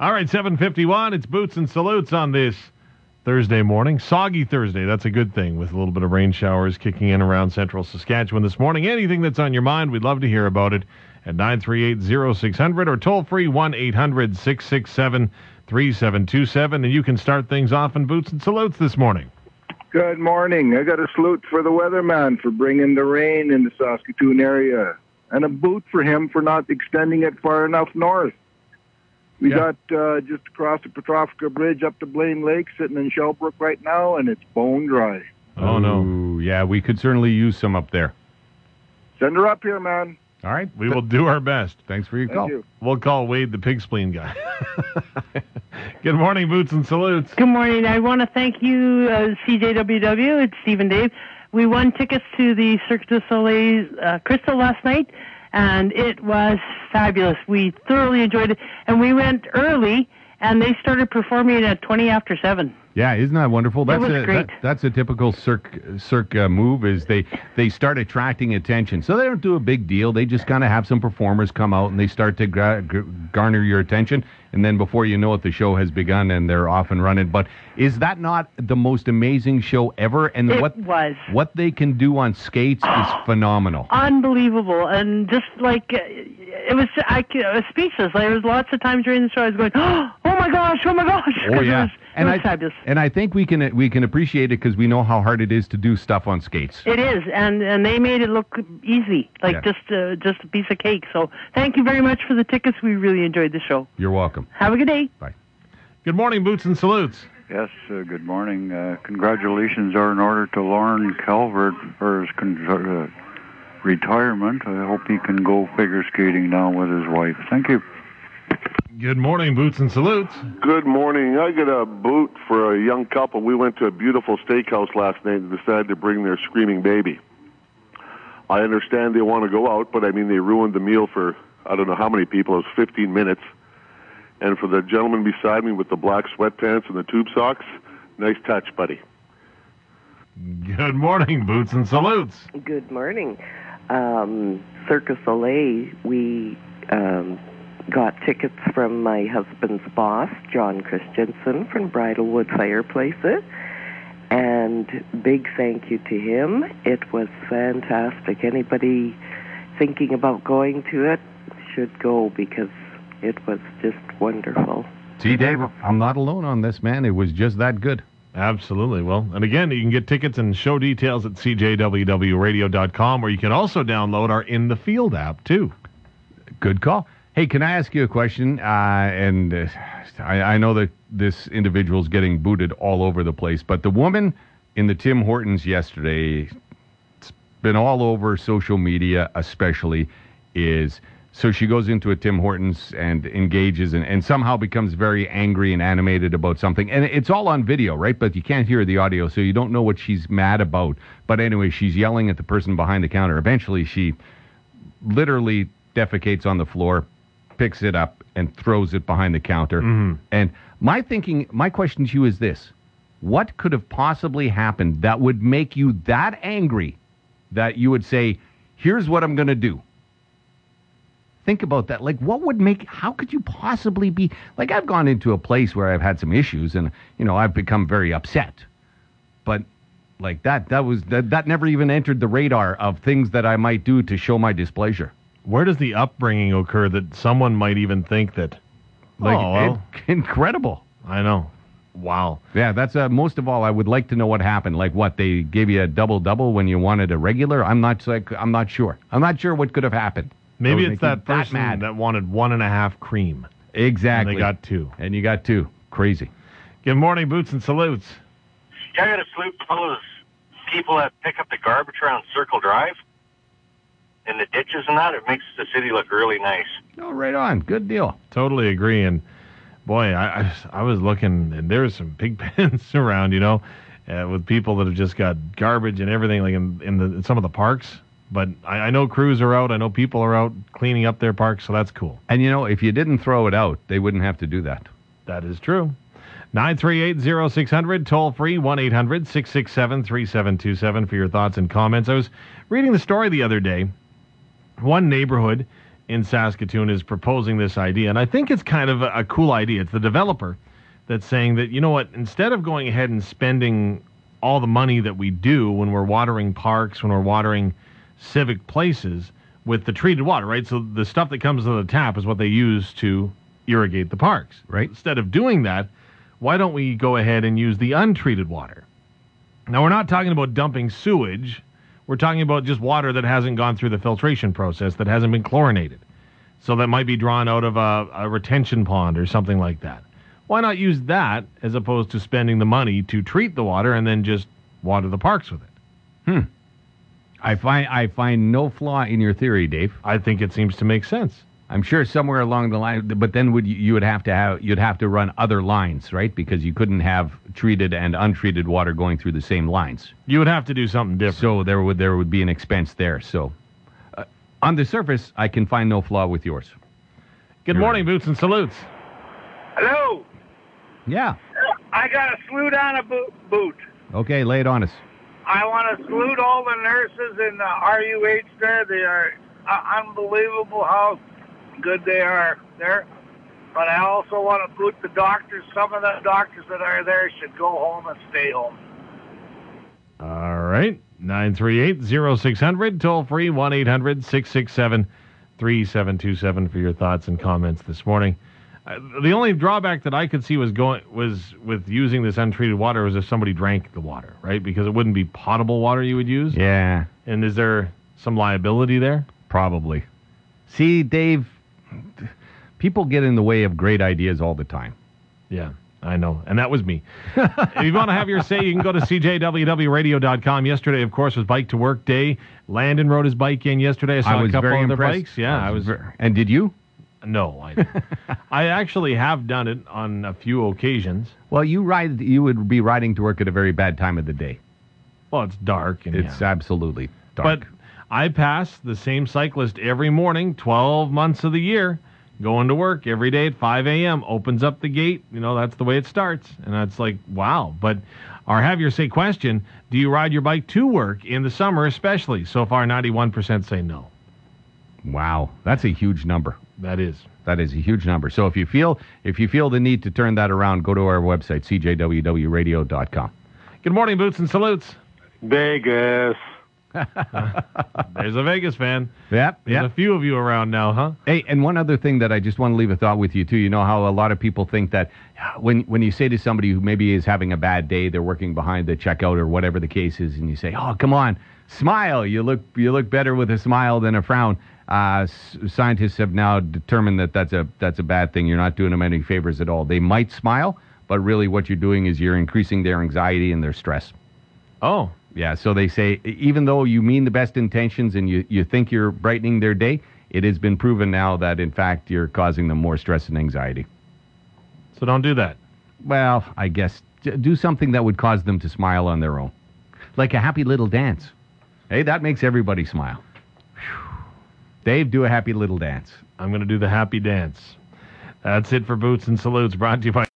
All right, 7:51. It's Boots and Salutes on this Thursday morning. Soggy Thursday. That's a good thing with a little bit of rain showers kicking in around central Saskatchewan this morning. Anything that's on your mind, we'd love to hear about it at 938-0600 or toll free 1-800-667-3727. And you can start things off in Boots and Salutes this morning. Good morning. I got a salute for the weatherman for bringing the rain in the Saskatoon area, and a boot for him for not extending it far enough north. We got just across the Petrovka Bridge up to Blaine Lake, sitting in Shellbrook right now, and it's bone dry. Oh, no. Yeah, we could certainly use some up there. Send her up here, man. All right. We will do our best. Thanks for your call. You. We'll call Wade the pig spleen guy. Good morning, Boots and Salutes. Good morning. I want to thank you, CJWW. It's Stephen Dave. We won tickets to the Cirque du Soleil's Crystal last night, and it was fabulous. We thoroughly enjoyed it, and we went early, and they started performing at 20 after 7. Yeah, isn't that wonderful? That was great. That's a typical Cirque move. Is they start attracting attention, so they don't do a big deal. They just kind of have some performers come out and they start to garner your attention, and then before you know it, the show has begun and they're off and running. But is that not the most amazing show ever? And what they can do on skates is phenomenal, unbelievable, and just like it was, I was speechless. There was lots of times during the show I was going, oh my gosh, oh my gosh. Oh yeah. It was fabulous. And I think we can appreciate it because we know how hard it is to do stuff on skates. It is, and they made it look easy, like just a piece of cake. So thank you very much for the tickets. We really enjoyed the show. You're welcome. Have a good day. Bye. Good morning, Boots and Salutes. Yes, good morning. Congratulations are in order to Lauren Calvert for his retirement. I hope he can go figure skating now with his wife. Thank you. Good morning, Boots and Salutes. Good morning. I got a boot for a young couple. We went to a beautiful steakhouse last night and decided to bring their screaming baby. I understand they want to go out, but I mean, they ruined the meal for, I don't know how many people. It was 15 minutes. And for the gentleman beside me with the black sweatpants and the tube socks, nice touch, buddy. Good morning, Boots and Salutes. Good morning. Cirque du Soleil, we got tickets from my husband's boss, John Christensen, from Bridalwood Fireplaces, and big thank you to him. It was fantastic. Anybody thinking about going to it should go because it was just wonderful. See, Dave, I'm not alone on this, man. It was just that good. Absolutely. Well, and again, you can get tickets and show details at cjwwradio.com, or you can also download our In the Field app, too. Good call. Hey, can I ask you a question? I know that this individual's getting booted all over the place, but the woman in the Tim Hortons yesterday, it's been all over social media especially, so she goes into a Tim Hortons and engages and somehow becomes very angry and animated about something. And it's all on video, right? But you can't hear the audio, so you don't know what she's mad about. But anyway, she's yelling at the person behind the counter. Eventually, she literally defecates on the floor, picks it up, and throws it behind the counter. Mm-hmm. And my question to you is this. What could have possibly happened that would make you that angry that you would say, here's what I'm going to do? Think about that. Like, how could you possibly be, like, I've gone into a place where I've had some issues and, I've become very upset. But, like, that never even entered the radar of things that I might do to show my displeasure. Where does the upbringing occur that someone might even think that? Incredible. I know. Wow. Yeah, that's most of all, I would like to know what happened. Like, what, they gave you a double when you wanted a regular? I'm not sure. I'm not sure what could have happened. Maybe it's that person that wanted 1.5 cream. Exactly. And they got 2. And you got 2. Crazy. Good morning, Boots and Salutes. Yeah, I got to salute all those people that pick up the garbage around Circle Drive and the ditches and that. It makes the city look really nice. Oh, right on. Good deal. Totally agree. And, boy, I was looking, and there's some pig pens around, with people that have just got garbage and everything, like in some of the parks. But I know crews are out. I know people are out cleaning up their parks, so that's cool. And, if you didn't throw it out, they wouldn't have to do that. That is true. 938-0600, toll free, 1-800-667-3727 for your thoughts and comments. I was reading the story the other day. One neighborhood in Saskatoon is proposing this idea, and I think it's kind of a cool idea. It's the developer that's saying that, you know what, instead of going ahead and spending all the money that we do when we're watering parks, when we're watering civic places with the treated water, right? So the stuff that comes to the tap is what they use to irrigate the parks, right? Instead of doing that, why don't we go ahead and use the untreated water? Now, we're not talking about dumping sewage. We're talking about just water that hasn't gone through the filtration process, that hasn't been chlorinated. So that might be drawn out of a retention pond or something like that. Why not use that as opposed to spending the money to treat the water and then just water the parks with it? I find no flaw in your theory, Dave. I think it seems to make sense. I'm sure somewhere along the line, but then you'd have to run other lines, right? Because you couldn't have treated and untreated water going through the same lines. You would have to do something different. So there would be an expense there. So on the surface, I can find no flaw with yours. Good morning, Boots and Salutes. Hello. Yeah. I got a salute on a boot. Okay, lay it on us. I want to salute all the nurses in the RUH there. They are unbelievable how good they are there. But I also want to boot the doctors. Some of the doctors that are there should go home and stay home. All right. 938-0600, toll free 1-800-667-3727 for your thoughts and comments this morning. The only drawback that I could see was with using this untreated water was if somebody drank the water, right? Because it wouldn't be potable water you would use. Yeah. And is there some liability there? Probably. See, Dave, people get in the way of great ideas all the time. Yeah, I know. And that was me. If you want to have your say, you can go to cjwwradio.com. Yesterday, of course, was Bike to Work Day. Landon rode his bike in yesterday. I saw a couple other bikes. Yeah, I was. And did you? No, I actually have done it on a few occasions. Well, you would be riding to work at a very bad time of the day. Well, it's dark. And it's absolutely dark. But I pass the same cyclist every morning, 12 months of the year, going to work every day at 5 a.m., opens up the gate. You know, that's the way it starts. And that's like, wow. But our Have Your Say question, do you ride your bike to work in the summer especially? So far, 91% say no. Wow. That's a huge number. That is a huge number. So if you feel the need to turn that around, go to our website, cjwwradio.com. Good morning, Boots and Salutes. Vegas. There's a Vegas fan. Yep. There's a few of you around now, huh? Hey, and one other thing that I just want to leave a thought with you, too. You know how a lot of people think that when you say to somebody who maybe is having a bad day, they're working behind the checkout or whatever the case is, and you say, oh, come on, smile. You look better with a smile than a frown. Scientists have now determined that that's a bad thing. You're not doing them any favors at all. They might smile, but really what you're doing is you're increasing their anxiety and their stress. Oh. Yeah, so they say even though you mean the best intentions and you think you're brightening their day, it has been proven now that, in fact, you're causing them more stress and anxiety. So don't do that. Well, I guess do something that would cause them to smile on their own. Like a happy little dance. Hey, that makes everybody smile. Dave, do a happy little dance. I'm going to do the happy dance. That's it for Boots and Salutes, brought to you by